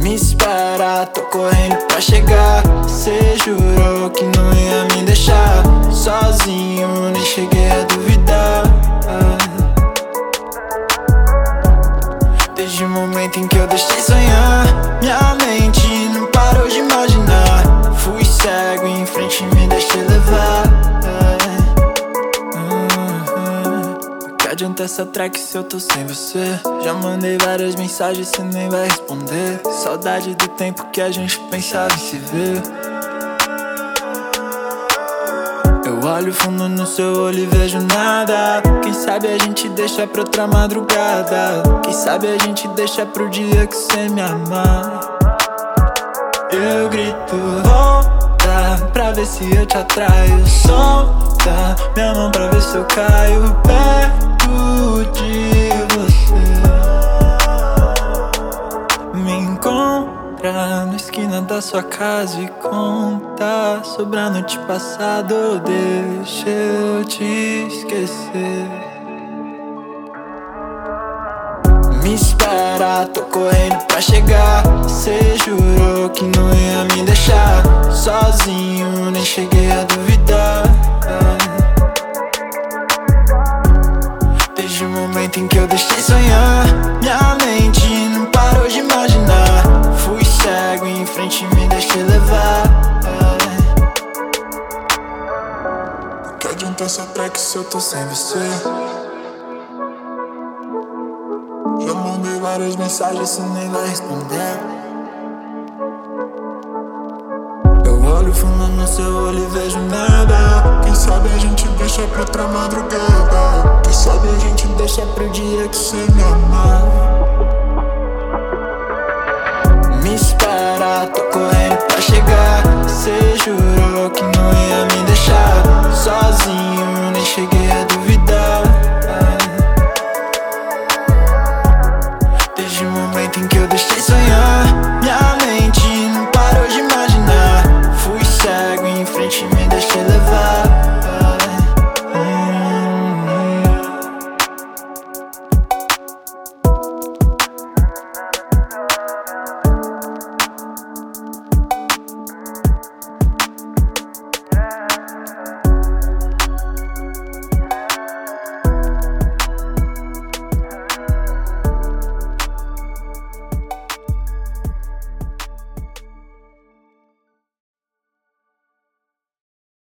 Me espera, tô correndo pra chegar. Cê jurou que não ia me deixar sozinho, nem cheguei a duvidar. Desde o momento em que eu deixei sonhar, minha mente não parou de imaginar. Fui cego e em frente me deixei levar. Que adianta essa track se eu tô sem você? Já mandei várias mensagens, cê nem vai responder. Saudade do tempo que a gente pensava em se ver. Eu olho fundo no seu olho e vejo nada. Quem sabe a gente deixa pra outra madrugada. Quem sabe a gente deixa pro dia que cê me amar. Eu grito, volta, pra ver se eu te atraio. Solta minha mão pra ver se eu caio perto de você. Me encontra na esquina da sua casa e conta sobre a noite passada. Deixa eu te esquecer. Me espera, tô correndo pra chegar. Cê jurou que não ia me deixar sozinho, nem cheguei a duvidar. Desde o momento em que eu deixei sonhar, minha mente não parou de imaginar. Fui cego e em frente me deixei levar. Que adianta essa track se eu tô sem você? Já mandei várias mensagens, cê nem vai responder. Eu olho fundo no seu olho e vejo nada. Quem sabe a gente deixa pra outra madrugada. Quem sabe a gente deixa pro dia que cê me amar. Me espera, tô correndo pra chegar. Cê jurou que não ia me deixar sozinho, nem cheguei a duvidar. Desde o momento em que eu deixei sonhar,